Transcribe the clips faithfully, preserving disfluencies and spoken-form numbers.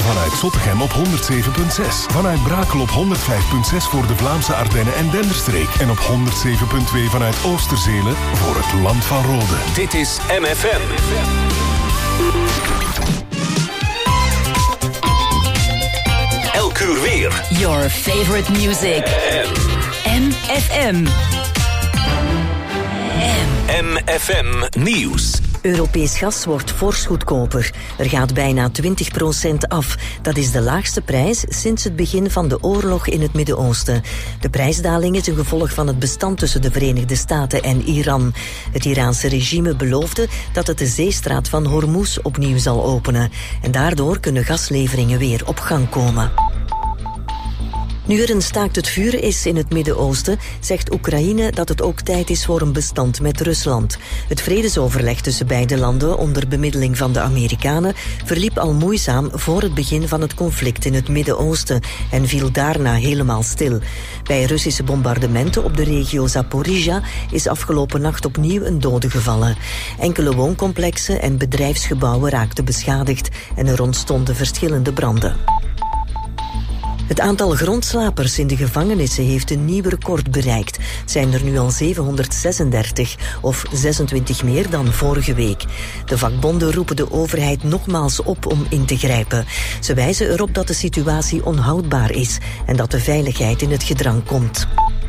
Vanuit Zottegem op honderd zeven komma zes. Vanuit Brakel op honderd vijf komma zes voor de Vlaamse Ardennen en Denderstreek. En op honderd zeven komma twee vanuit Oosterzelen voor het Land van Rode. Dit is M F M. Elk uur weer. Your favorite music. M F M. M F M Nieuws. Europees gas wordt fors goedkoper. Er gaat bijna twintig procent af. Dat is de laagste prijs sinds het begin van de oorlog in het Midden-Oosten. De prijsdaling is een gevolg van het bestand tussen de Verenigde Staten en Iran. Het Iraanse regime beloofde dat het de zeestraat van Hormuz opnieuw zal openen. En daardoor kunnen gasleveringen weer op gang komen. Nu er een staakt het vuren is in het Midden-Oosten, zegt Oekraïne dat het ook tijd is voor een bestand met Rusland. Het vredesoverleg tussen beide landen onder bemiddeling van de Amerikanen verliep al moeizaam voor het begin van het conflict in het Midden-Oosten en viel daarna helemaal stil. Bij Russische bombardementen op de regio Zaporizhia is afgelopen nacht opnieuw een dode gevallen. Enkele wooncomplexen en bedrijfsgebouwen raakten beschadigd en er ontstonden verschillende branden. Het aantal grondslapers in de gevangenissen heeft een nieuw record bereikt. Het zijn er nu al zevenhonderdzesendertig, of zesentwintig meer dan vorige week. De vakbonden roepen de overheid nogmaals op om in te grijpen. Ze wijzen erop dat de situatie onhoudbaar is en dat de veiligheid in het gedrang komt.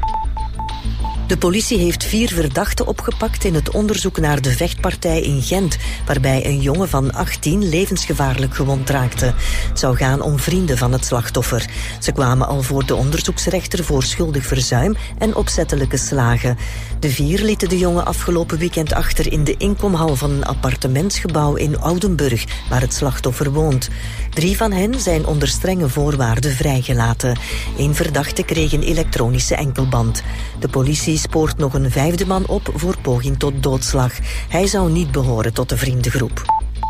De politie heeft vier verdachten opgepakt in het onderzoek naar de vechtpartij in Gent, waarbij een jongen van achttien levensgevaarlijk gewond raakte. Het zou gaan om vrienden van het slachtoffer. Ze kwamen al voor de onderzoeksrechter voor schuldig verzuim en opzettelijke slagen. De vier lieten de jongen afgelopen weekend achter in de inkomhal van een appartementsgebouw in Oudenburg, waar het slachtoffer woont. Drie van hen zijn onder strenge voorwaarden vrijgelaten. Eén verdachte kreeg een elektronische enkelband. De politie spoort nog een vijfde man op voor poging tot doodslag. Hij zou niet behoren tot de vriendengroep.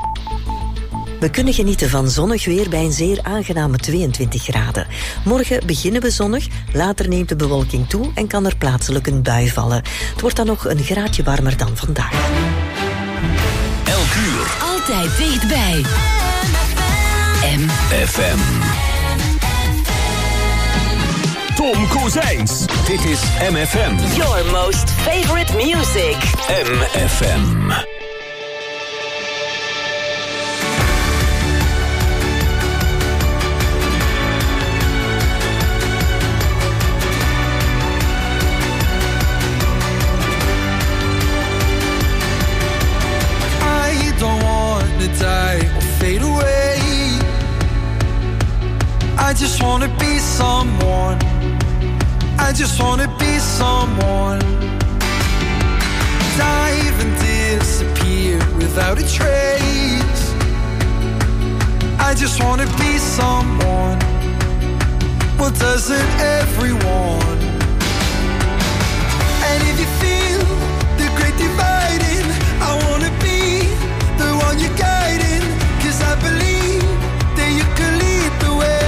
We kunnen genieten van zonnig weer bij een zeer aangename tweeëntwintig graden. Morgen beginnen we zonnig, later neemt de bewolking toe en kan er plaatselijk een bui vallen. Het wordt dan nog een graadje warmer dan vandaag. Elk uur. Altijd dichtbij. M F M. Tom Kozijns. Dit is M F M. Your most favorite music. M F M. I don't want to die or fade away. I just want to be someone. I just wanna be someone. Dive and disappear without a trace. I just wanna be someone. Well, doesn't everyone? And if you feel the great dividing, I wanna be the one you're guiding. 'Cause I believe that you can lead the way.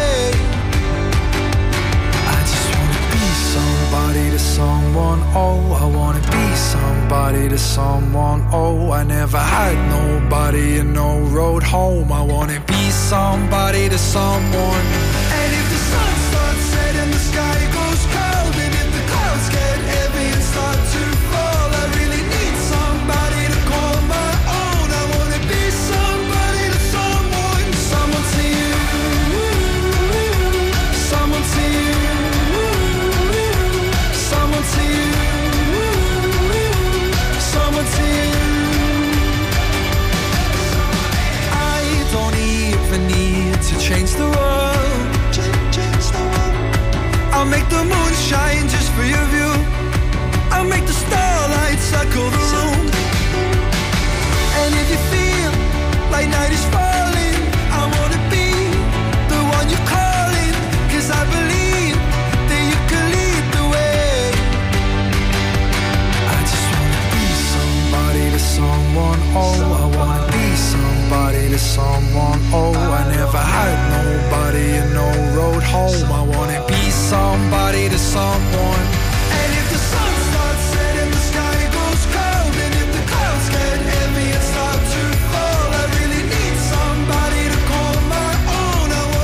Somebody to someone, oh, I wanna be somebody to someone, oh, I never had nobody and no road home. I wanna be somebody to someone. And if the sun starts setting, the sky goes cold, and if the clouds get heavy and start to fall, I really need somebody to call my own. I wanna be somebody to someone, someone to you, someone to you. Someone to you, someone to you. I don't even need to change the world. I'll make the moon shine just for your view. I'll make the starlight circle the room. And if you feel like night is falling, I wanna be the one you're calling. 'Cause I believe that you can lead the way. To someone, oh, I wanna be somebody to someone, oh, I never had nobody and no road home. I wanna be somebody to someone. And if the sun starts setting, the sky goes cold, and if the clouds get heavy and start to fall, I really need somebody to call my own. I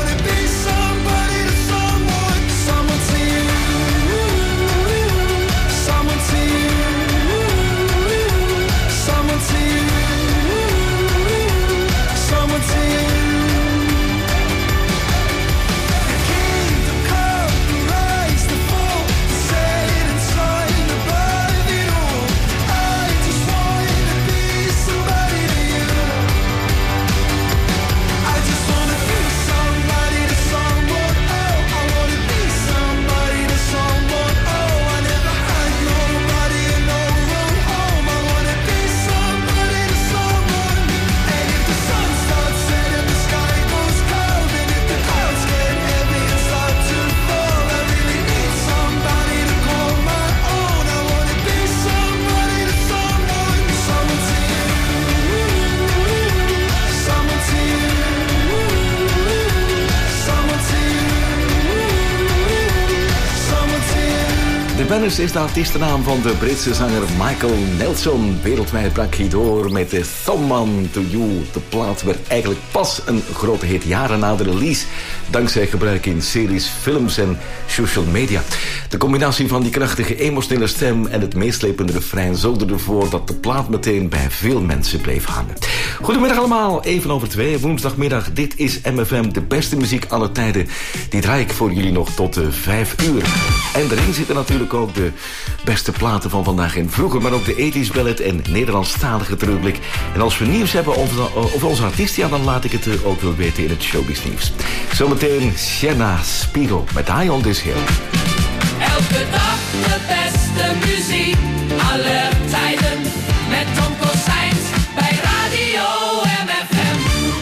Banners is de artiestennaam van de Britse zanger Michael Nelson. Wereldwijd brak hij door met de Someone to You. De plaat werd eigenlijk pas een grote hit jaren na de release, dankzij gebruik in series, films en social media. De combinatie van die krachtige emotionele stem en het meeslepende refrein zorgde ervoor dat de plaat meteen bij veel mensen bleef hangen. Goedemiddag allemaal, even over twee, woensdagmiddag. Dit is M F M, de beste muziek aller tijden. Die draai ik voor jullie nog tot de vijf uur. En erin zitten natuurlijk ook de beste platen van vandaag en vroeger, maar ook de ethisch ballet en Nederlandstalige terugblik. En als we nieuws hebben over onze artiest, ja, dan laat ik het ook wel weten in het showbiz nieuws. Zometeen Sienna Spiro met High on This Hill. Elke dag de beste muziek aller tijden met Tom Kozijns bij Radio M F M.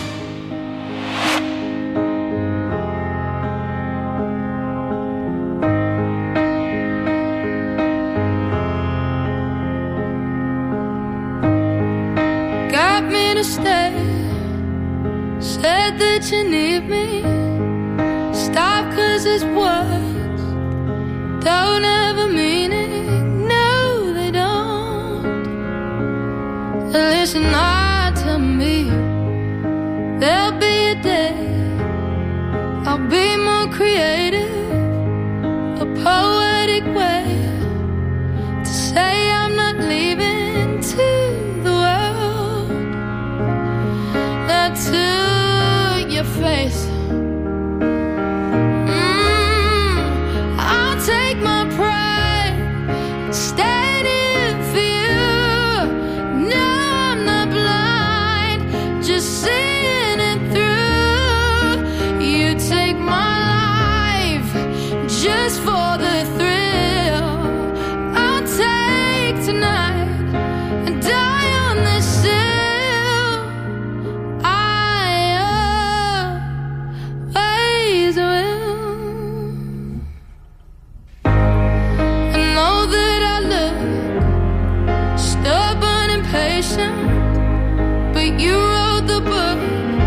Got me to stay, said that you need me. Stop 'cause it's words don't have a meaning, no they don't. Listen hard to me, there'll be a day I'll be more creative, a poetic way to say I'm not leaving to the world, not to your face. Take my pride, stand in for you. No, I'm not blind, just seeing it through. You take my life just for the thrill. I'll take tonight and die on this hill. I always will. But you wrote the book,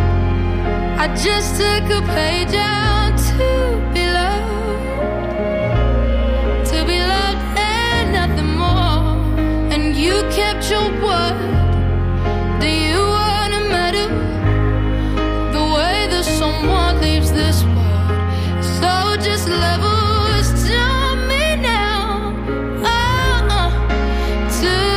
I just took a page out to be loved, to be loved and nothing more. And you kept your word. Do you want a medal? The way that someone leaves this world, so just level to me now. Oh, uh, to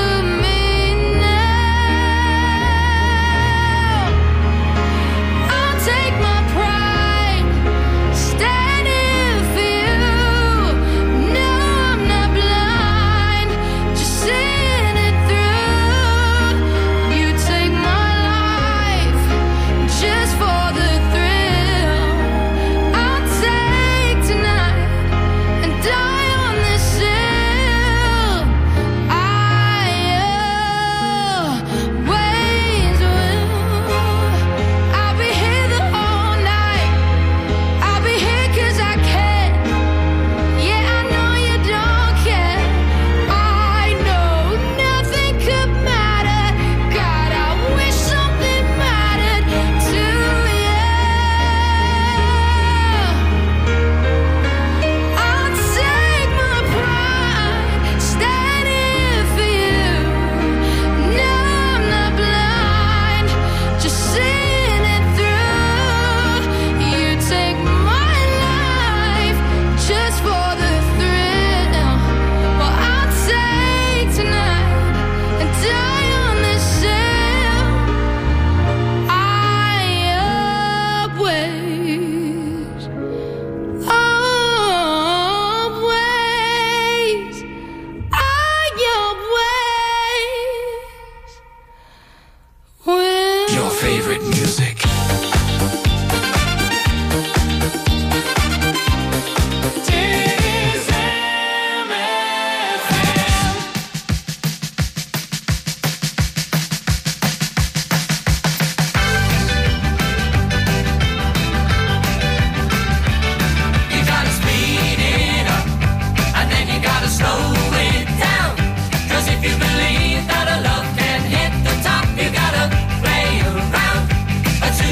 to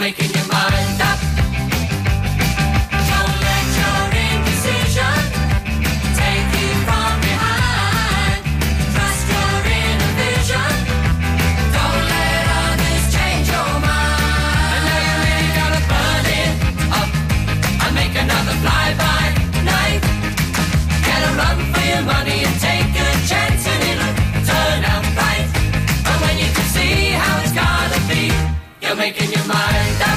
making your mind up. Don't let your indecision take you from behind. Trust your inner vision. Don't let others change your mind. And now you really gotta burn it up and make another fly-by night. Get a run for your money and take a chance and it'll turn out right. And when you can see how it's gotta be, you're making your mind up.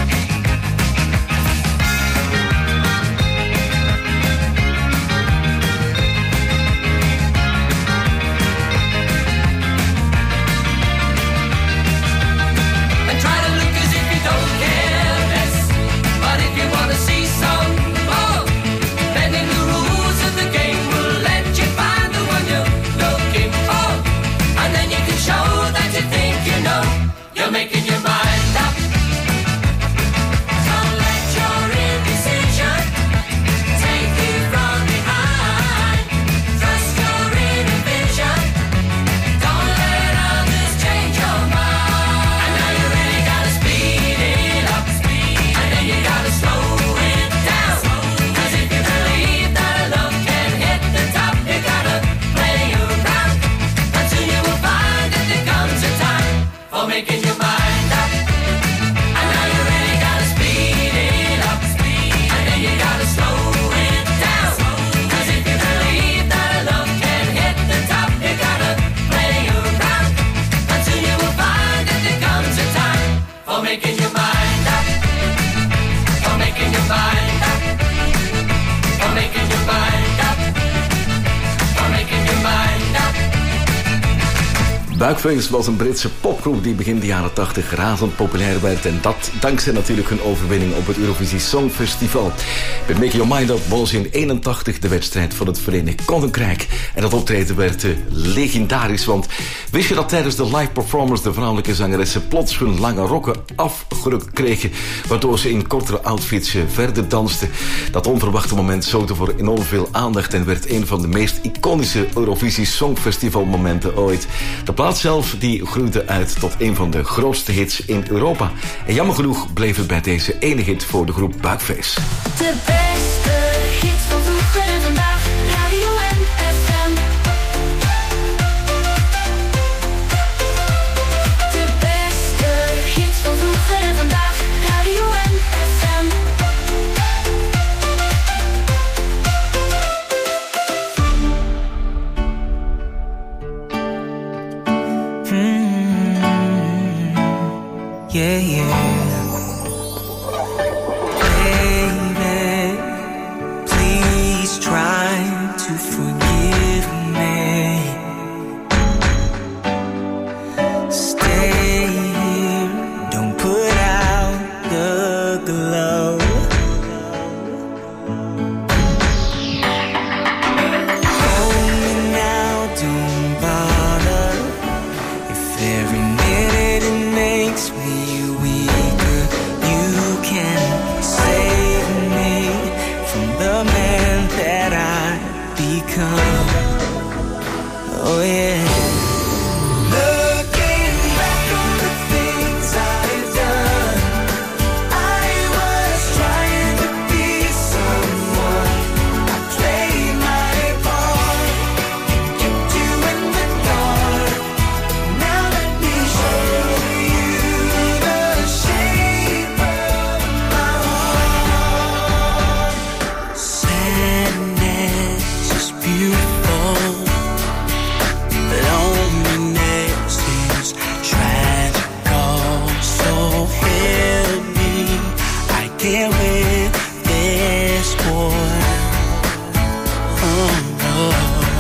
And try to look as if you don't care less. But if you wanna see some more, bending the rules of the game will let you find the one you're looking for. And then you can show that you think you know. You're making your mind up. Don't let your indecision take you from behind. Trust your inner vision. Don't let others change your mind. And now you really gotta speed it up. And then you gotta slow it down. Cause if you believe that a love can hit the top, you gotta play around. And soon you will find that there comes a time for making your mind up. And now you really gotta speed it up. And then you gotta slow it down. Cause if you believe that a love can hit the top, you gotta play around. And soon you will find that there comes a time for making your mind up. For making your mind up. For making your mind up. For making your mind up. Buikfeest was een Britse popgroep die begin de jaren tachtig razend populair werd. En dat dankzij natuurlijk hun overwinning op het Eurovisie Songfestival. Met Make Your Mind Up won ze in eenentachtig de wedstrijd van het Verenigd Koninkrijk. En dat optreden werd uh, legendarisch, want wist je dat tijdens de live performance de vrouwelijke zangeressen plots hun lange rokken afgerukt kregen, waardoor ze in kortere outfits uh, verder dansten. Dat onverwachte moment zorgde voor enorm veel aandacht en werd een van de meest iconische Eurovisie Songfestival momenten ooit. De plaat zelf die groeide uit tot een van de grootste hits in Europa. En jammer genoeg bleef het bij deze ene hit voor de groep Buikfeest. De beste hits van vroeger en vandaag, Radio en F M. De beste hits van vroeger en vandaag, Radio en F M. Mm, yeah, yeah. Baby, please try to forgive me. Stay here, don't put out the glow. Hold me now, don't bother. If every minute it makes me weaker, you can save me from the man that I become. Oh yeah. Looking back on the things I've done, I was trying to be someone. I played my part, kept you in the dark. Now let me show you the shape of my heart. Sadness is beautiful. Loneliness is tragical. So help me, I can't win this war. Oh no.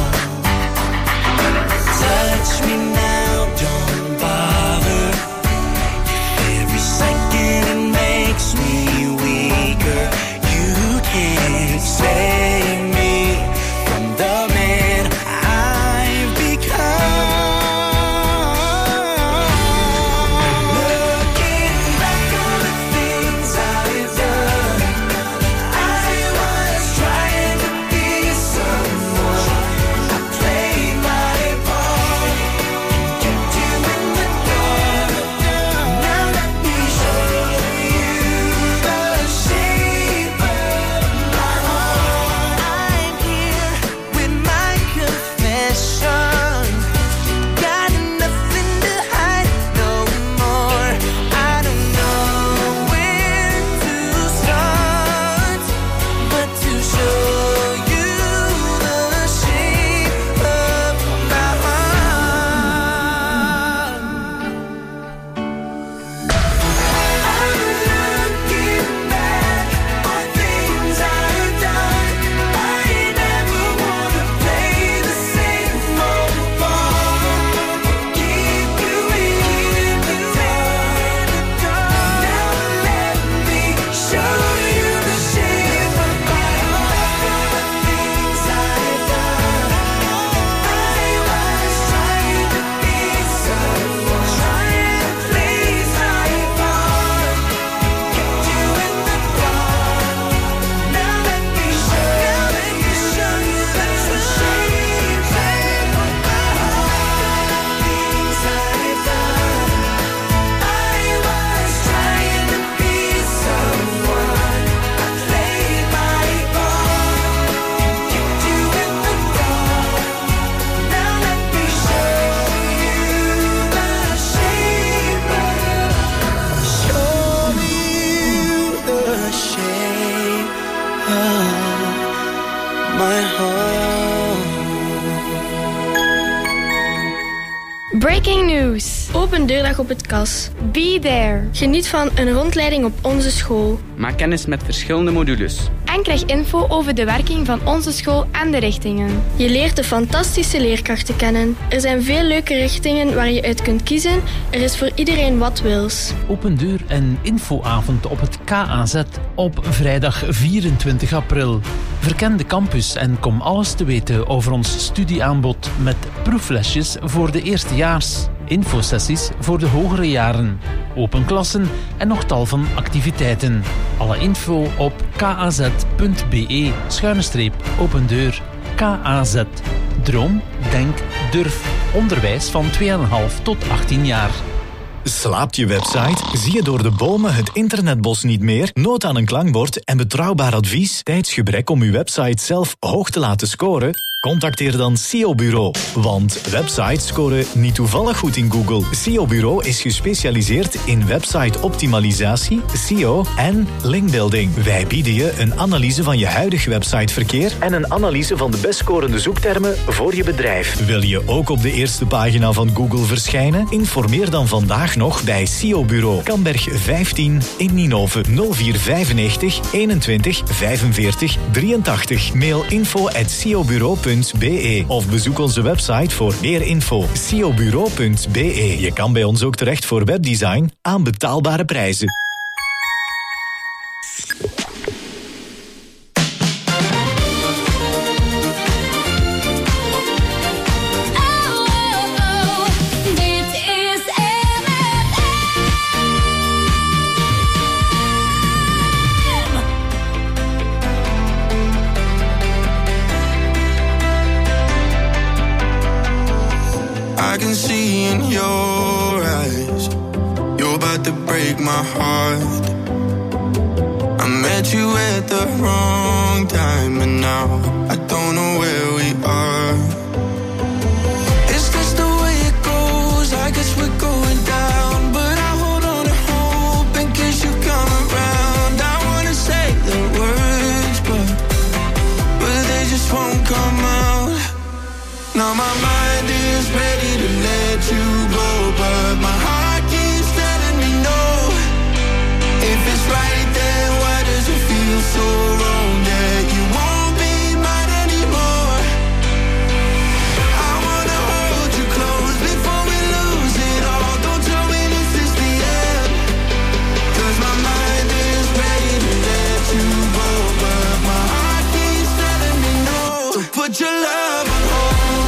Touch me now, don't bother. If every second it makes me weaker, you can't save me from the man I've become. Looking back on the things I've done, I was trying to be someone. I played my part, Breaking news. Open deurdag op het K A S. Be there. Geniet van een rondleiding op onze school. Maak kennis met verschillende modules. En krijg info over de werking van onze school en de richtingen. Je leert de fantastische leerkrachten kennen. Er zijn veel leuke richtingen waar je uit kunt kiezen. Er is voor iedereen wat wils. Open deur en infoavond op het K A Z op vrijdag vierentwintig april. Verken de campus en kom alles te weten over ons studieaanbod met proeflesjes voor de eerstejaars, infosessies voor de hogere jaren, open klassen en nog tal van activiteiten. Alle info op kaz.be schuine streep open deur. K A Z. Droom, denk, durf. Onderwijs van twee komma vijf tot achttien jaar. Slaapt je website? Zie je door de bomen het internetbos niet meer? Nood aan een klankbord en betrouwbaar advies? Tijdsgebrek om uw website zelf hoog te laten scoren? Contacteer dan S E O Bureau. Want websites scoren niet toevallig goed in Google. S E O Bureau is gespecialiseerd in website-optimalisatie, S E O en linkbuilding. Wij bieden je een analyse van je huidig websiteverkeer en een analyse van de best scorende zoektermen voor je bedrijf. Wil je ook op de eerste pagina van Google verschijnen? Informeer dan vandaag nog bij S E O Bureau. Kamberg vijftien in Ninove. nul vier vijfennegentig eenentwintig vijfenveertig drieëntachtig. Mail info at s e o bureau punt b e of bezoek onze website voor meer info. s e o bureau punt b e. Je kan bij ons ook terecht voor webdesign aan betaalbare prijzen. I can see in your eyes you're about to break my heart. I met you at the wrong time, and now I don't know where we are. Is this the way it goes? I guess we're going down, but I hold on to hope in case you come around. I wanna say the words, but but they just won't come out. Now my mind is ready to let you go, but my heart keeps telling me no. If it's right, then why does it feel so wrong that you won't be mine anymore? I wanna hold you close before we lose it all. Don't tell me this is the end, 'cause my mind is ready to let you go, but my heart keeps telling me no. So put your love on hold.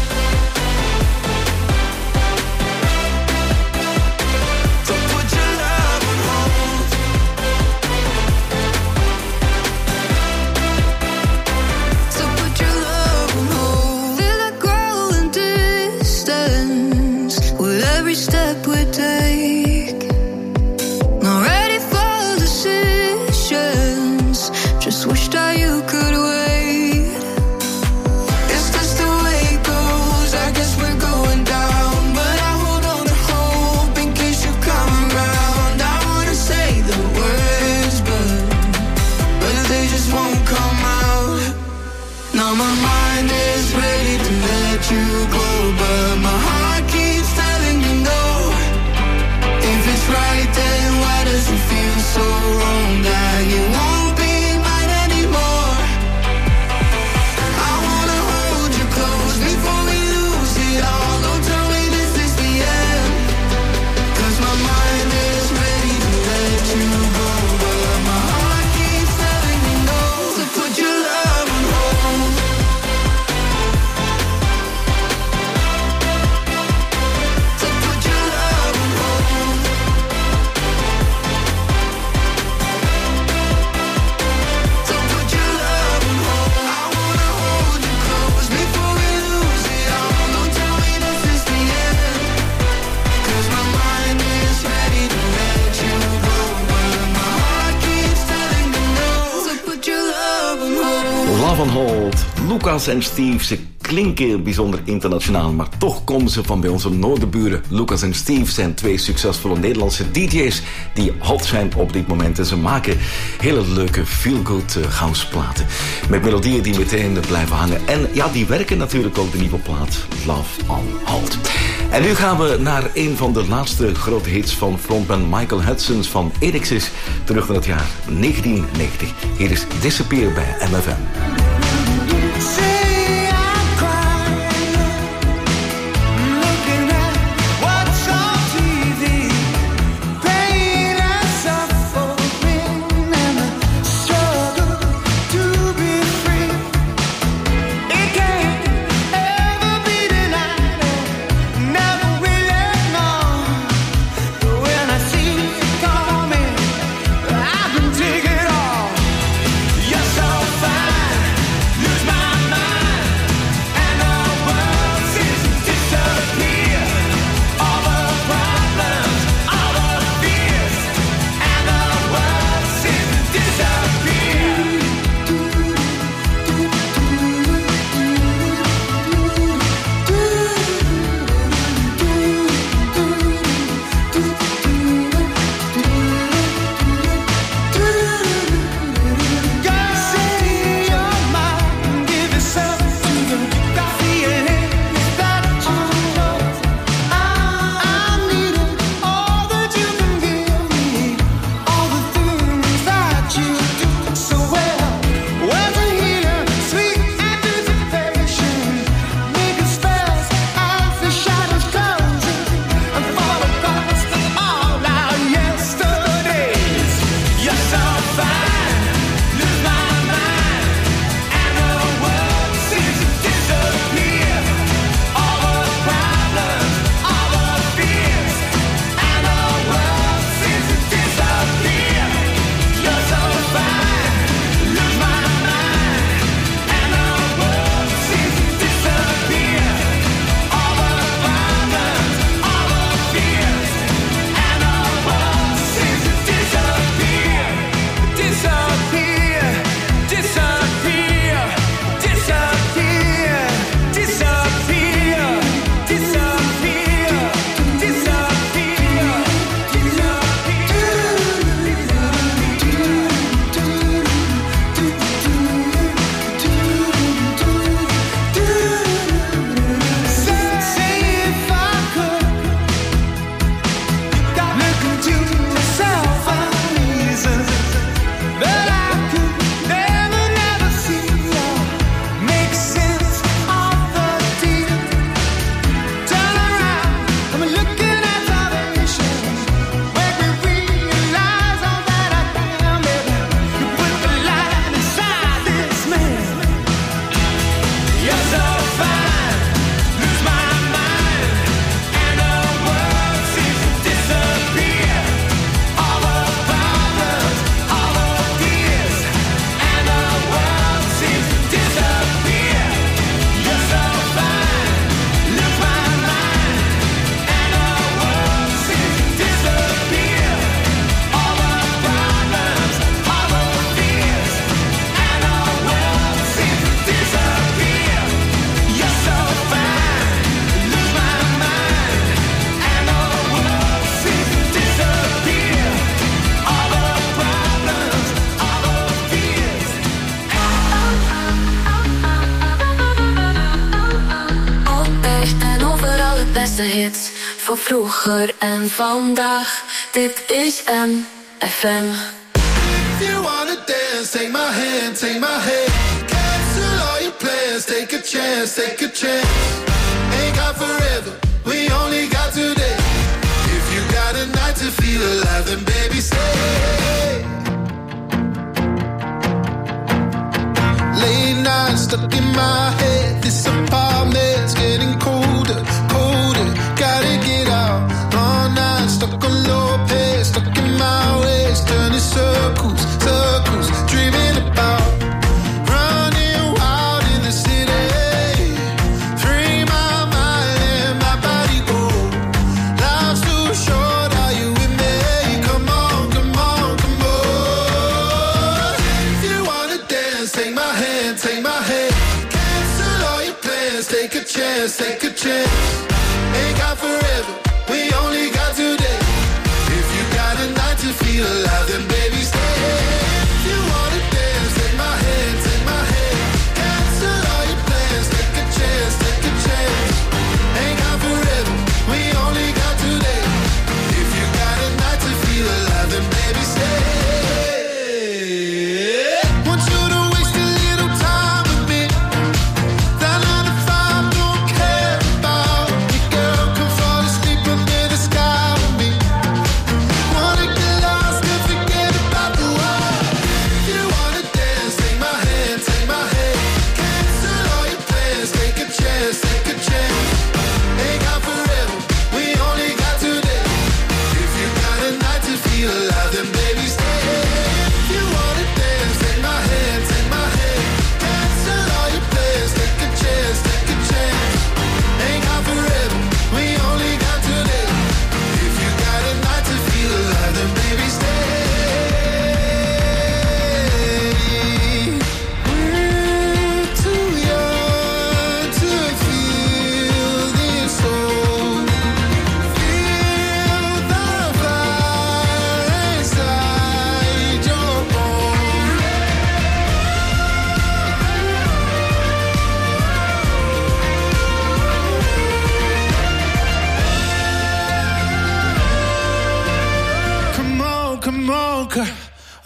Step we take, not ready for decisions. Just wish that you could wait. Is this the way it goes? I guess we're going down, but I hold on to hope in case you come around. I wanna say the words, but but they just won't come out. Now my mind is ready to let you go, but my heart keeps telling me no. If it's right, then why does it feel so wrong that you won't be mine anymore? I wanna hold you close before we lose it all. Don't tell me this is the end, 'cause my mind is ready to let you go, but my heart keeps telling me no. So put your love on hold. Love on Hold. Lucas en Steve, ze klinken bijzonder internationaal, maar toch komen ze van bij onze noorderburen. Lucas en Steve zijn twee succesvolle Nederlandse D J's die hot zijn op dit moment. En ze maken hele leuke feel-good uh, houseplaten. Met melodieën die meteen blijven hangen. En ja, die werken natuurlijk ook de nieuwe plaat Love on Hold. En nu gaan we naar een van de laatste grote hits van frontman Michael Hudson van Enixis. Terug naar het jaar negentien negentig. Hier is Disappear bij M F M. Hits van vroeger en vandaag. Dit is M F M. If you wanna dance, take my hand, take my hand. Cancel all your plans, take a chance, take a chance. Ain't got forever, we only got today. If you got a night to feel alive, then baby stay. Late nights stuck in my head. This apartment's getting colder, colder. Gotta get out. All night stuck on low pace, stuck in my ways, turning circles, circles, dreaming about running wild in the city. Free my mind and my body go. Life's too short, are you with me? Come on, come on, come on. If you wanna dance, take my hand, take my hand. Cancel all your plans, take a chance, take a chance. Ain't got forever, we only got today. If you got a night to feel alive, then baby stay. If you wanna dance, take my hand, take my hand. Cancel all your plans, take a chance, take a chance. Ain't got forever, we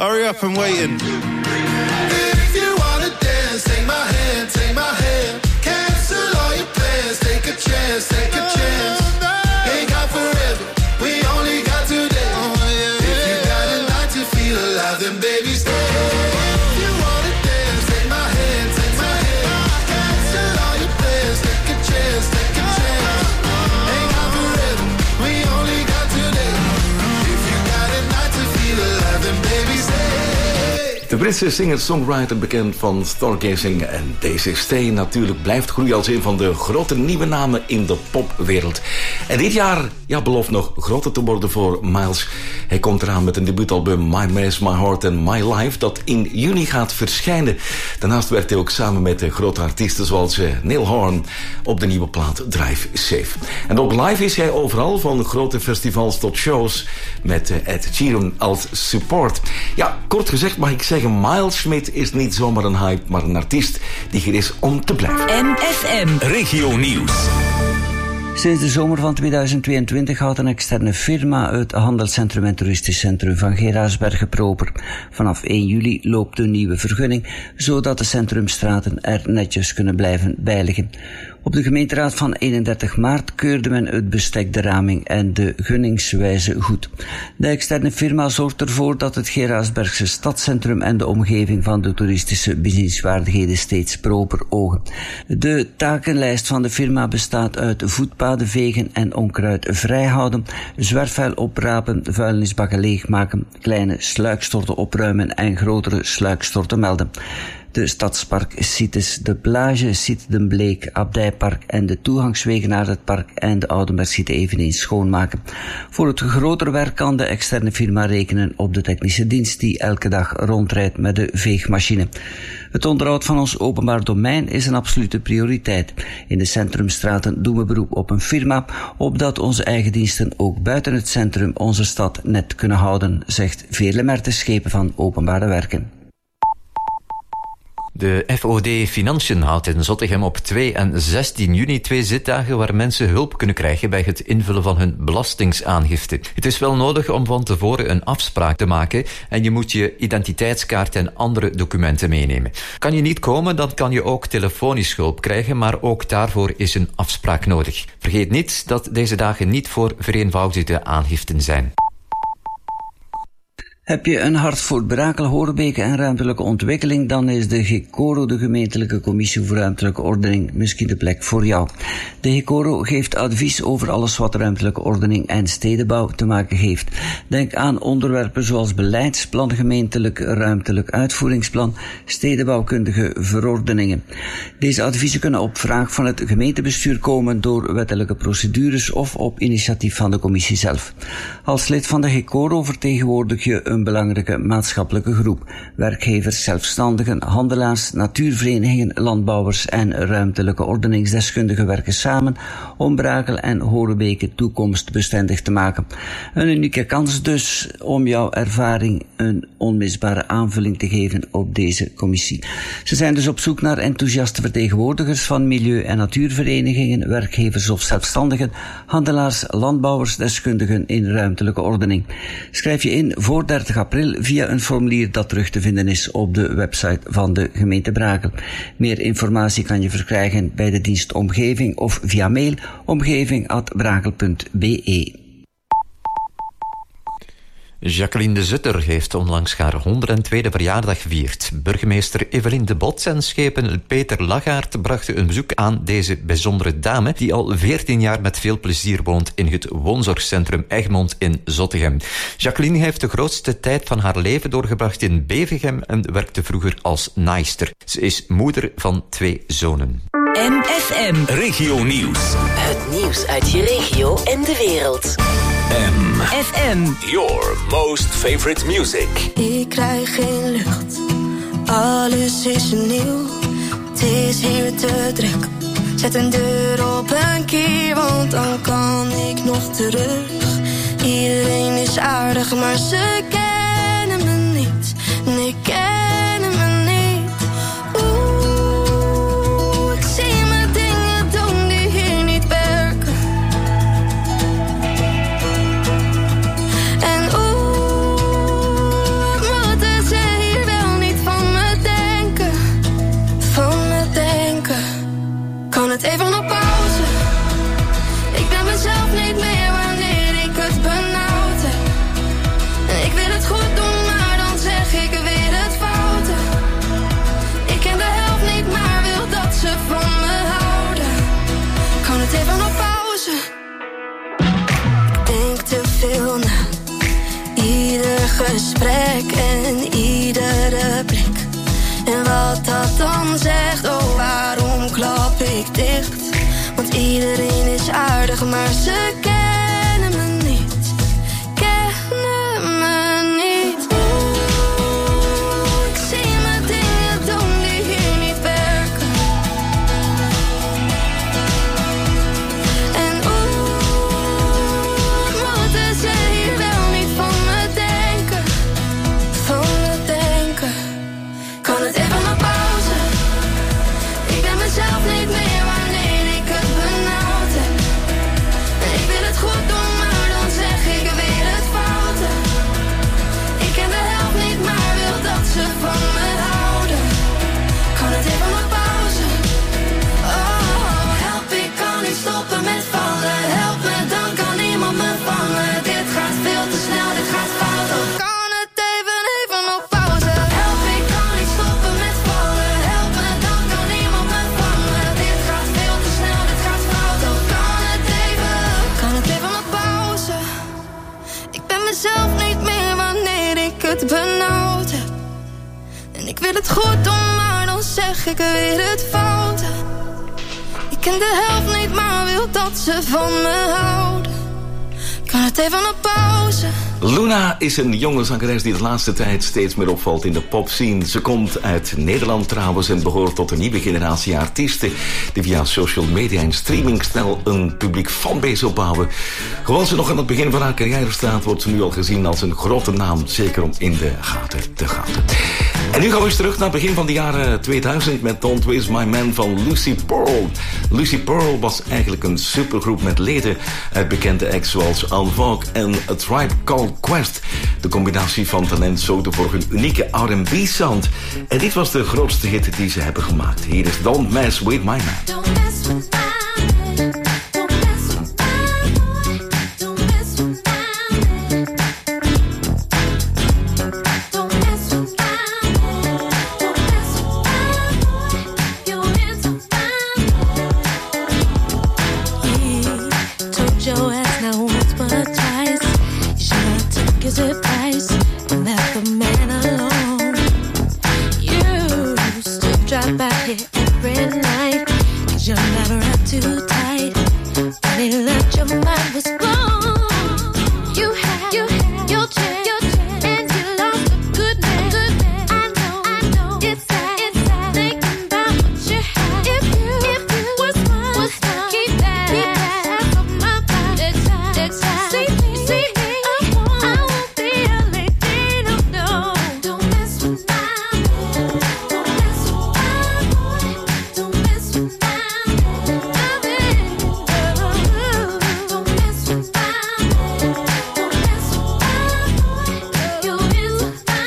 Hurry up, I'm waiting. If you wanna dance, take my hand, take my hand. Cancel all your plans, take a chance, take a chance. Ain't got forever, we only got today. If you got a night to feel alive, then baby stay. If you wanna dance, take my hand, take my hand. Cancel all your plans, take a chance, take a chance. Ain't got forever, we only got today. If you got a night to feel alive, then baby stay. De Britse singer-songwriter bekend van Stargazing en Daisy Stay natuurlijk blijft groeien als een van de grote nieuwe namen in de popwereld. En dit jaar ja, belooft nog groter te worden voor Miles. Hij komt eraan met een debuutalbum My Mess, My Heart and My Life dat in juni gaat verschijnen. Daarnaast werkt hij ook samen met de grote artiesten zoals Neil Horn op de nieuwe plaat Drive Safe. En ook live is hij overal, van grote festivals tot shows met Ed Sheeran als support. Ja, kort gezegd mag ik zeggen, Miles Smith is niet zomaar een hype, maar een artiest die hier is om te blijven. M F M Regio Nieuws. Sinds de zomer van tweeduizend tweeëntwintig houdt een externe firma het handelscentrum en toeristisch centrum van Geraardsbergen proper. Vanaf één juli loopt de nieuwe vergunning, zodat de centrumstraten er netjes kunnen blijven beiligen. Op de gemeenteraad van eenendertig maart keurde men het bestek, de raming en de gunningswijze goed. De externe firma zorgt ervoor dat het Geraardsbergse stadscentrum en de omgeving van de toeristische bezienswaardigheden steeds proper ogen. De takenlijst van de firma bestaat uit voetpaden vegen en onkruid vrijhouden, zwerfvuil oprapen, vuilnisbakken leegmaken, kleine sluikstorten opruimen en grotere sluikstorten melden. De stadsparksites, de plage, Site den Bleek, Abdijpark en de toegangswegen naar het park en de Oudenbergsite eveneens schoonmaken. Voor het grotere werk kan de externe firma rekenen op de technische dienst die elke dag rondrijdt met de veegmachine. Het onderhoud van ons openbaar domein is een absolute prioriteit. In de centrumstraten doen we beroep op een firma, opdat onze eigen diensten ook buiten het centrum onze stad net kunnen houden, zegt Veerle Mertens Schepen van Openbare Werken. De F O D Financiën houdt in Zottegem op twee en zestien juni twee zitdagen waar mensen hulp kunnen krijgen bij het invullen van hun belastingsaangifte. Het is wel nodig om van tevoren een afspraak te maken en je moet je identiteitskaart en andere documenten meenemen. Kan je niet komen, dan kan je ook telefonisch hulp krijgen, maar ook daarvoor is een afspraak nodig. Vergeet niet dat deze dagen niet voor vereenvoudigde aangiften zijn. Heb je een hart voor Brakel, Horebeke en ruimtelijke ontwikkeling, dan is de GECORO, de Gemeentelijke Commissie voor Ruimtelijke Ordening, misschien de plek voor jou. De GECORO geeft advies over alles wat ruimtelijke ordening en stedenbouw te maken heeft. Denk aan onderwerpen zoals beleidsplan, gemeentelijk ruimtelijk uitvoeringsplan, stedenbouwkundige verordeningen. Deze adviezen kunnen op vraag van het gemeentebestuur komen door wettelijke procedures of op initiatief van de commissie zelf. Als lid van de GECORO vertegenwoordig je een belangrijke maatschappelijke groep. Werkgevers, zelfstandigen, handelaars, natuurverenigingen, landbouwers en ruimtelijke ordeningsdeskundigen werken samen om Brakel en Horebeke toekomstbestendig te maken. Een unieke kans dus om jouw ervaring een onmisbare aanvulling te geven op deze commissie. Ze zijn dus op zoek naar enthousiaste vertegenwoordigers van milieu- en natuurverenigingen, werkgevers of zelfstandigen, handelaars, landbouwers, deskundigen in ruimtelijke ordening. Schrijf je in voor dertig april via een formulier dat terug te vinden is op de website van de gemeente Brakel. Meer informatie kan je verkrijgen bij de dienst Omgeving of via mail omgeving at brakel punt b e. Jacqueline de Zutter heeft onlangs haar honderdtweede verjaardag gevierd. Burgemeester Evelien de Bots en schepen Peter Lagaert brachten een bezoek aan deze bijzondere dame die al veertien jaar met veel plezier woont in het woonzorgcentrum Egmond in Zottegem. Jacqueline heeft de grootste tijd van haar leven doorgebracht in Bevergem en werkte vroeger als naaister. Ze is moeder van twee zonen. M F M Regio Nieuws. Het nieuws uit je regio en de wereld. M F M Your most favorite music. Ik krijg geen lucht, alles is nieuw. Het is hier te druk. Zet een deur op een kier, want dan kan ik nog terug. Iedereen is aardig, maar ze kennen me niet. Nee, kennen me niet. Oeh, ik zie me dingen doen die hier niet werken. En oeh, ik moet het gesprek en iedere blik. En wat dat dan zegt, oh waarom klap ik dicht? Want iedereen is aardig, maar ze kennen me niet. Kennen me niet. Oeh, ik zie me dingen doen die hier niet werken. En oeh, moeten ze hier wel niet van me denken? Van me denken. Kan het even maar pauze? Ik ben mezelf niet meer wanneer ik het benauwd heb. En ik wil het goed doen, maar dan zeg ik weer het foute. Ik ken de helft niet, maar wil dat ze van me houden. Kan het even maar pauze? Oh, help, ik kan niet stoppen met vallen. Help me, dan kan niemand me vangen. Dit gaat veel te snel, dit gaat fout. Oh, kan het even, even op pauze? Help, ik kan niet stoppen met vallen. Help me, dan kan niemand me vangen. Dit gaat veel te snel, dit gaat fout. Oh, kan het even, kan het even op pauze? Ik ben mezelf niet meer wanneer ik het benauwd heb. En ik wil het goed doen, maar dan zeg ik weer het foute. Ik ken de helft niet, maar wil dat ze van me houden. Kan het even op pauze? Luna is een jonge zangeres die de laatste tijd steeds meer opvalt in de popscene. Ze komt uit Nederland trouwens en behoort tot een nieuwe generatie artiesten die via social media en streaming snel een publiek fanbase opbouwen. Gewoon ze nog aan het begin van haar carrière staat, wordt ze nu al gezien als een grote naam, zeker om in de gaten te houden. En nu gaan we eens terug naar het begin van de jaren tweeduizend met Don't Waste My Man van Lucy Pearl. Lucy Pearl was eigenlijk een supergroep met leden uit bekende acts zoals En Vogue en A Tribe Called Quest. De combinatie van talent zorgde voor hun unieke R en B sound. En dit was de grootste hit die ze hebben gemaakt. Hier is Don't Mess With My Man. Don't mess with my man. Don't mess with my boy. Don't mess with my man. Don't mess with my man. Don't mess with my boy. You're into my boy. Told your ass now once but twice. You should have took his advice and left the man alone. You still drive by here every night, 'cause you're never up too tight. When he left, your mind was blown. You had, you had your chance, your chance, and you lost a good man, good man. I know, I know, it's sad, it's sad. Thinking about what you had. If you, if you was mine, was mine, keep that, keep that ass off my back. Next time, next time, see me, see me. I won't, I won't be a lady, no, no. Don't mess with my man. Don't mess with my boy. Don't mess with my man. Don't mess with my man. Don't mess with my boy. You're into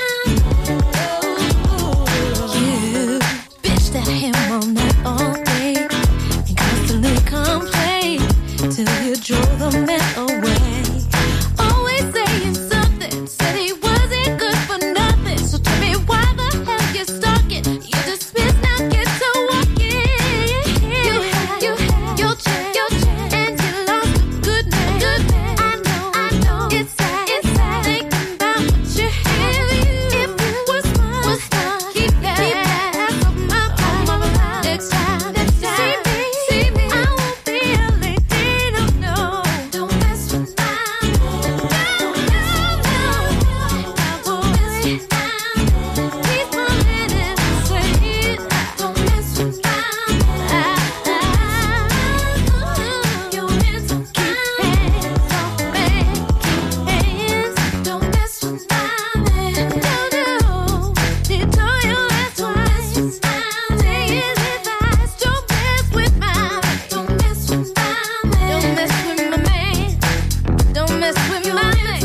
You bitched at him all night, all day, and constantly complained till you drove the man away. Always saying something, said he wasn't good for nothing. So tell me why the hell you're stalking? You dismissed, now get to walking. You had, you had your chance, your chance, and you lost a good man, good man. I know, I know, it's sad, it's sad. Thinking about what you had. If you was mine, was mine, keep that, keep that ass off my back. Next time, next time, see me, see me. I won't be a lady, no, no. Don't mess with my man. Don't mess with my boy. Don't mess with my man. He's my man and I say, Don't mess with my man. You're into my man. Don't mess with my man. he told you that's twice. Take his advice, don't mess with my man. Don't mess with my man. Don't mess with my man. Don't mess with my man.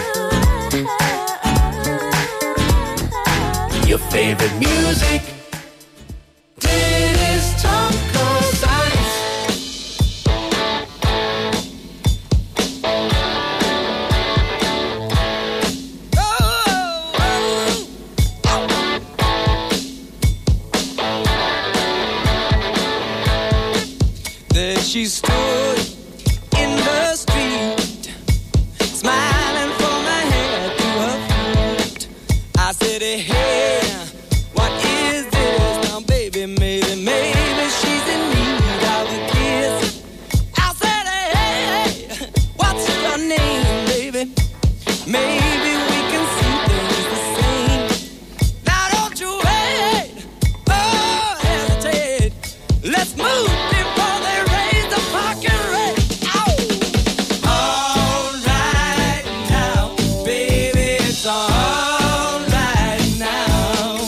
Your favorite music. she stood in the street, smiling from her head to her feet. I said, hey, what is this? Now, baby, maybe, maybe she's in need of a kiss. I said, hey, what's your name, baby? Maybe we can see things the same. Now, don't you wait, oh, hesitate. Let's move before they raise the fucking rate. Ow! All right now, baby, it's all right now.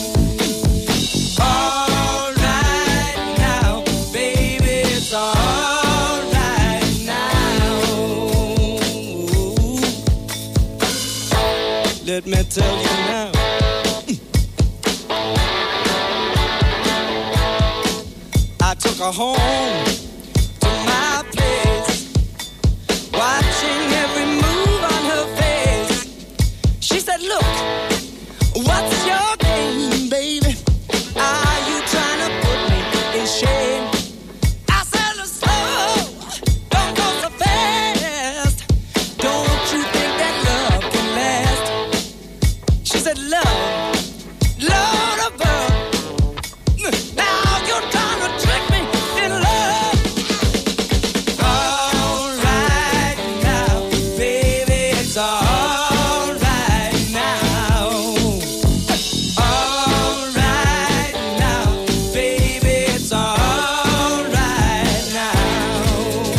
All right now, baby, it's all right now. Let me tell you now. I took her home to my place, watching every move on her face. She said, look, what's your game, baby? Are you trying to put me in shame? I said, look slow, don't go so fast. Don't you think that love can last? She said, love, Lord above. Now you're trying to trick me in love. All right now, baby, it's all right now. All right now, baby, it's all right now.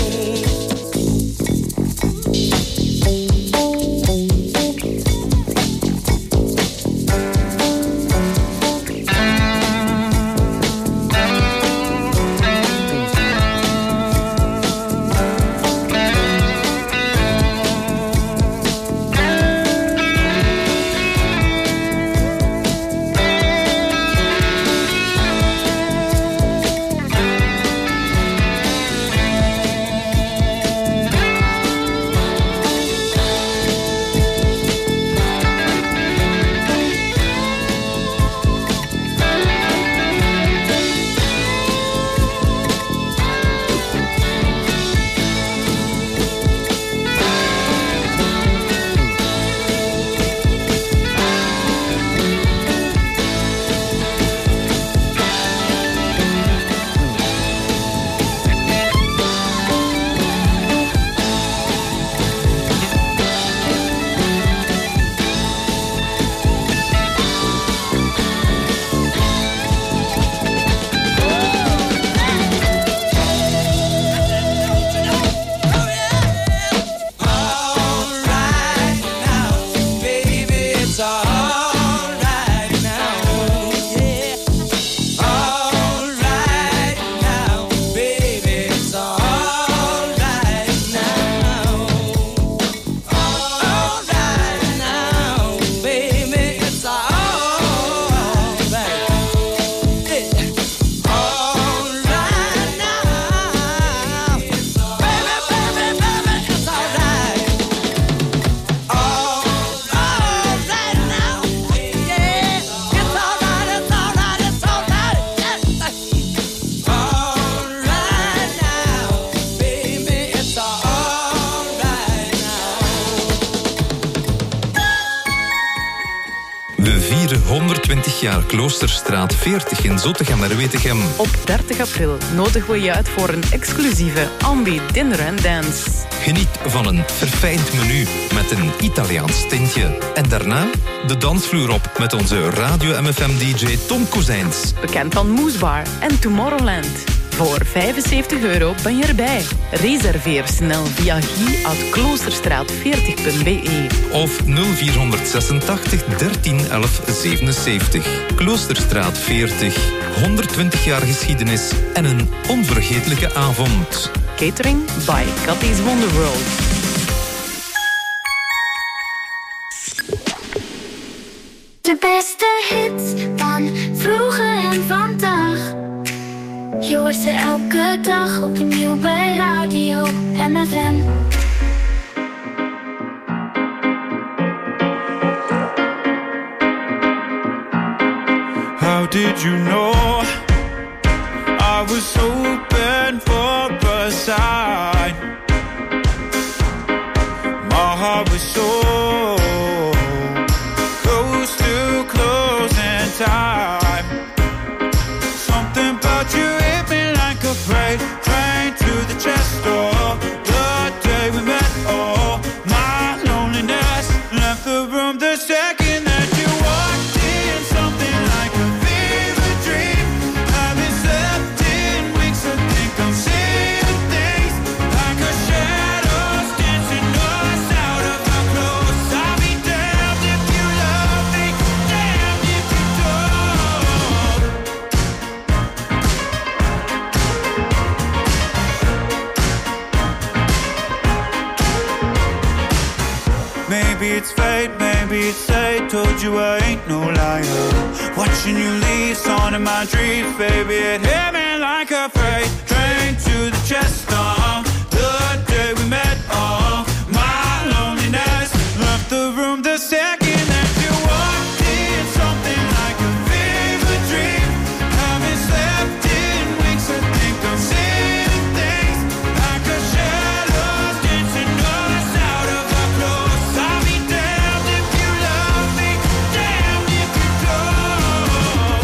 honderdtwintig jaar Kloosterstraat veertig in Zottegem-Merwetegem. Op dertig april nodigen we je uit voor een exclusieve Ambi Dinner and Dance. Geniet van een verfijnd menu met een Italiaans tintje. En daarna de dansvloer op met onze Radio M F M-D J Tom Kozijns. Bekend van Moesbar en Tomorrowland. Voor vijfenzeventig euro ben je erbij. Reserveer snel via guy at kloosterstraat veertig punt b e. Of nul vier zesentachtig dertien elf zevenenzeventig. Kloosterstraat veertig. honderdtwintig jaar geschiedenis en een onvergetelijke avond. Catering by Cathy's Wonder World. De beste hits van vroeger en vandaag. Je hoort ze elke dag opnieuw bij Radio M F M. How did you know I was hoping for us other side. My heart was so close to closing time. Something about you hit me like a freight train to the chest door. The day we met, oh, my loneliness left the room the second that you walked in. Something like a fever dream. Haven't slept in weeks, I think I'm seeing things like a shadows dancing us out of our clothes. I'll be damned if you love me, damned if you don't. Maybe it's fate, maybe it's fate. Told you I ain't no liar. Watching you leave, on in my dreams, baby, it hit me like a freight train to the chest. Uh, the day we met, oh, my loneliness left the room the second that you walked in. Something like a fever dream. Haven't slept in weeks, I think I'm seeing things like a shadows dancing us out of our clothes. I'll be damned if you love me, damned if you don't.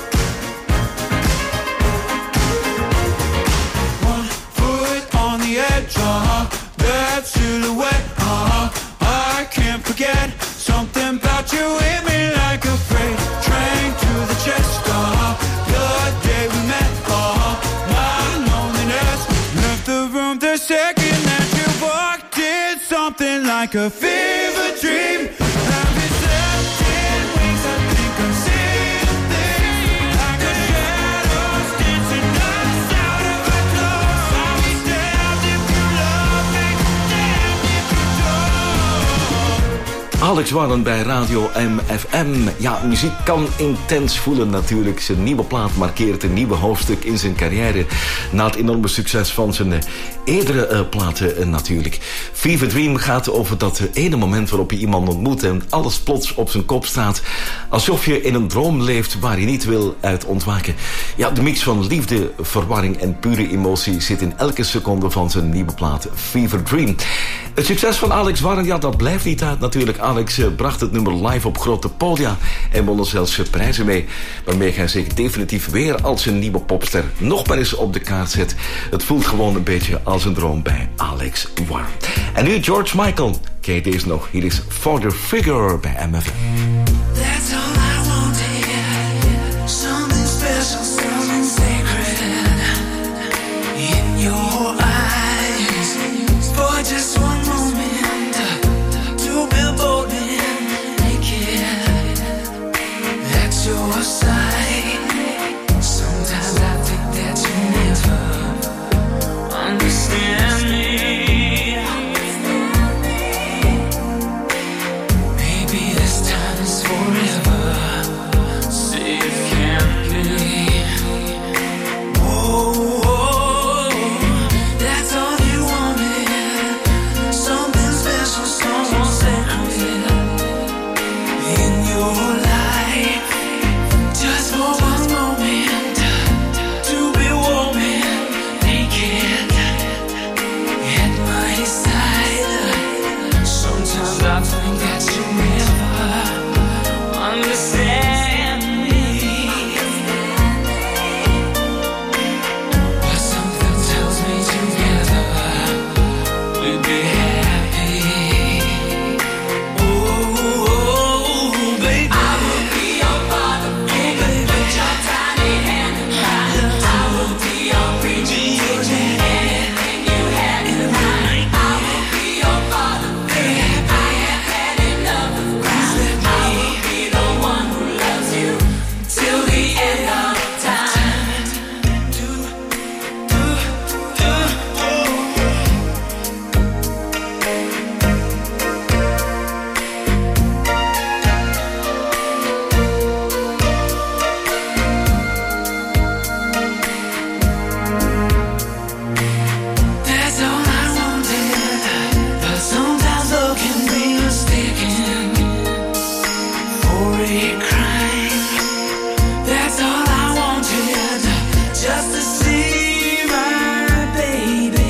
One foot on the edge, uh-huh, that silhouette, uh-huh, I can't forget. Something about you hit me like a freight train to the chest, uh-huh, the day we met, uh-huh, my loneliness left the room the second that you walked in. Something like a fever dream. Haven't slept in weeks, I think I'm seeing things like a shadows dancing us out of our clothes. I'll be damned if you love me, damned if you don't. Alex Warren bij Radio M F M. Ja, muziek kan intens voelen natuurlijk. Zijn nieuwe plaat markeert een nieuwe hoofdstuk in zijn carrière. Na het enorme succes van zijn uh, eerdere uh, platen uh, natuurlijk. Fever Dream gaat over dat uh, ene moment waarop je iemand ontmoet en alles plots op zijn kop staat. Alsof je in een droom leeft waar je niet wil uit ontwaken. Ja, de mix van liefde, verwarring en pure emotie zit in elke seconde van zijn nieuwe plaat Fever Dream. Het succes van Alex Warren, ja, dat blijft niet uit natuurlijk. Alex uh, bracht het nummer live op grote podia en won er zelfs uh, prijzen mee, waarmee hij zich definitief weer als een nieuwe popster nog maar eens op de kaart zet. Het voelt gewoon een beetje als een droom bij Alex Warren. En nu George Michael. Kijk deze nog. Hier is Father Figure bij M F M. That's all I wanted. Something special, something sacred in your eyes. For just one moment, to be bold and naked at your side. Sometimes I think that you never understand me. Maybe this time is forever. See it can't be. Oh, oh, that's all you wanted. Something special, someone sacred in your life. Just for one moment, to be warm and naked at my side. Sometimes I think that you never understand me, but something tells me together we'd be happy. Oh, oh, baby, I will be your father, baby. Put your tiny hand in mine. I will be your preacher, teacher, anything you had in mind. I will be your father, baby. I have had enough of crying. I will be the one who loves you till the end of time. Do, do, do, oh. That's all I wanted, but sometimes love can be mistaken for a crime. That's all I wanted, just to see my baby.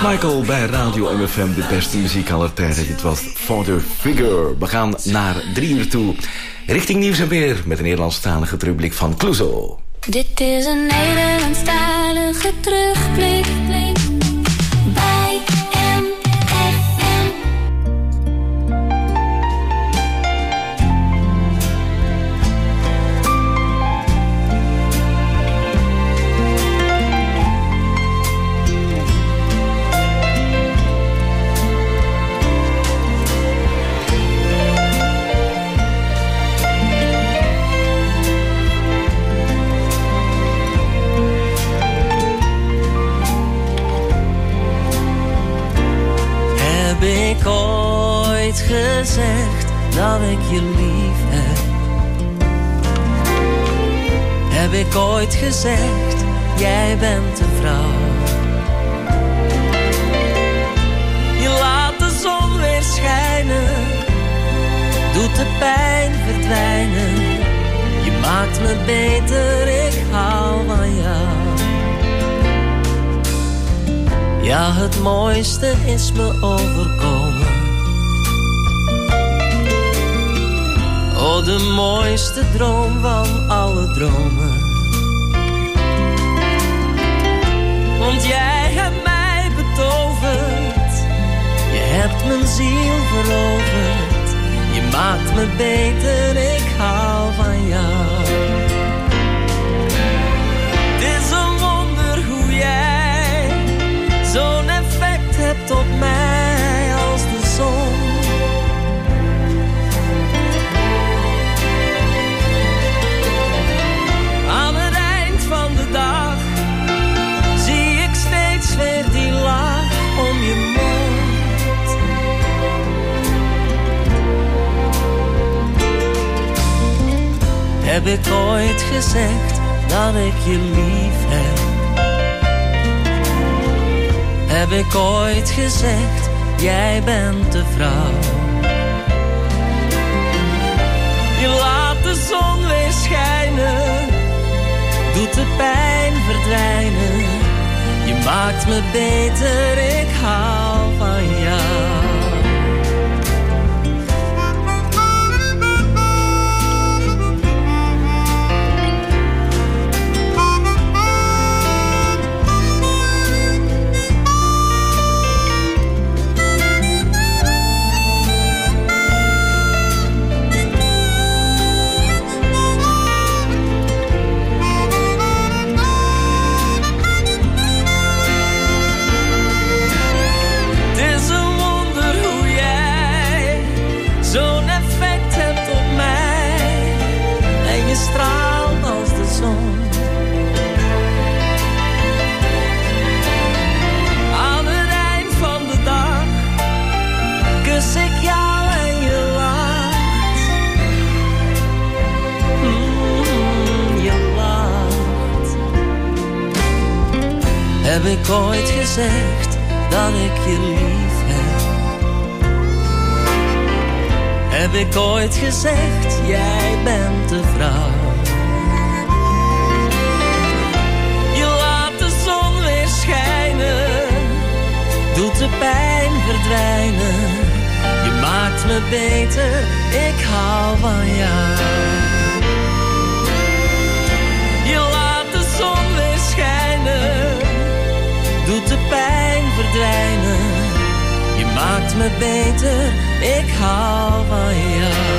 Michael bij Radio M F M, de beste muziek aller tijden. Dit was Father Figure. We gaan naar drie uur toe. Richting nieuws en weer met een Nederlandstalige terugblik van Clouseau. Dit is een Nederlandstalige terugblik bij M F M. Heb ik ooit gezegd dat ik je lief heb? Heb ik ooit gezegd, jij bent de vrouw? Je laat de zon weer schijnen, doet de pijn verdwijnen. Je maakt me beter, ik hou van jou. Ja, het mooiste is me overkomen. Oh, de mooiste droom van alle dromen. Want jij hebt mij betoverd. Je hebt mijn ziel veroverd. Je maakt me beter, ik hou van jou. Het is een wonder hoe jij zo'n effect hebt op mij als de zon. Aan het eind van de dag zie ik steeds weer die laag om je mond. Heb ik ooit gezegd dat ik je lief heb? Heb ik ooit gezegd, jij bent de vrouw? Je laat de zon weer schijnen, doet de pijn verdwijnen. Je maakt me beter, ik hou van jou. Straalt als de zon. Aan het eind van de dag kus ik jou en je lacht. Mm, je lacht. Heb ik ooit gezegd dat ik je lief heb? Heb ik ooit gezegd, jij bent de vrouw? Je laat de zon weer schijnen, doet de pijn verdwijnen. Je maakt me beter, ik hou van jou. Je laat de zon weer schijnen, doet de pijn verdwijnen. Je maakt me beter, ik hou van jou.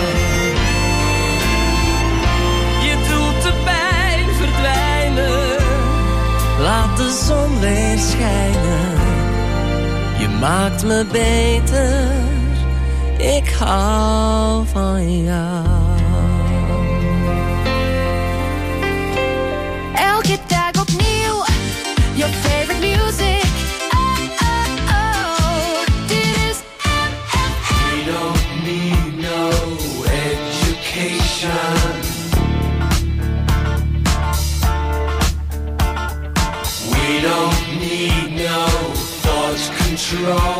Je doet de pijn verdwijnen, laat de zon weer schijnen. Je maakt me beter, ik hou van jou. Elke dag opnieuw, your favorite music. We don't need no thought control.